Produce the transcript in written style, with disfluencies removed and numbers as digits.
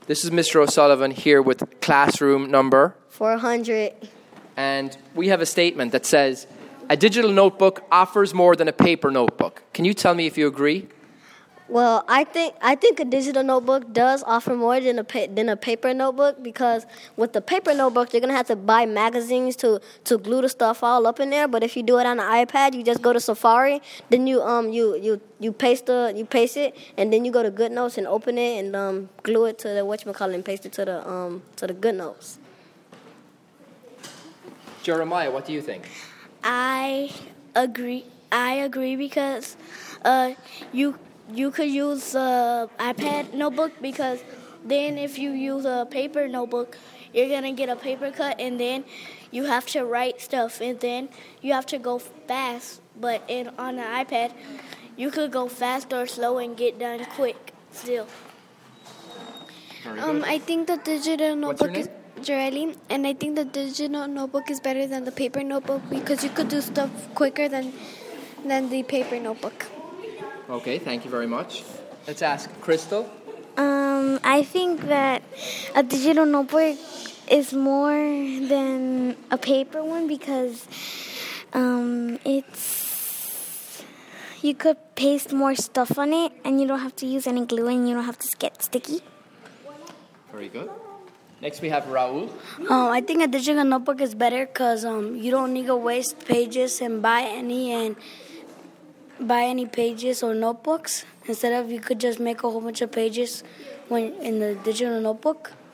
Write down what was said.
This is Mr. O'Sullivan here with classroom number 400. And we have a statement that says, a digital notebook offers more than a paper notebook. Can you tell me if you agree? Well, I think a digital notebook does offer more than a paper notebook, because with the paper notebook you're gonna have to buy magazines to glue the stuff all up in there. But if you do it on an iPad, you just go to Safari, then you paste it, and then you go to GoodNotes and open it and glue it to the whatchamacallit and paste it to the GoodNotes. Jeremiah, what do you think? I agree because you could use a iPad notebook, because then if you use a paper notebook, you're going to get a paper cut, and then you have to write stuff, and then you have to go fast. But on an iPad, you could go fast or slow and get done quick still. I think the digital notebook is Jareli, and I think the digital notebook is better than the paper notebook, because you could do stuff quicker than the paper notebook. Okay, thank you very much. Let's ask Crystal. I think that a digital notebook is more than a paper one, because you could paste more stuff on it, and you don't have to use any glue, and you don't have to get sticky. Very good. Next we have Raul. I think a digital notebook is better because you don't need to waste pages and buy any pages or notebooks. Instead of, you could just make a whole bunch of pages when in the digital notebook.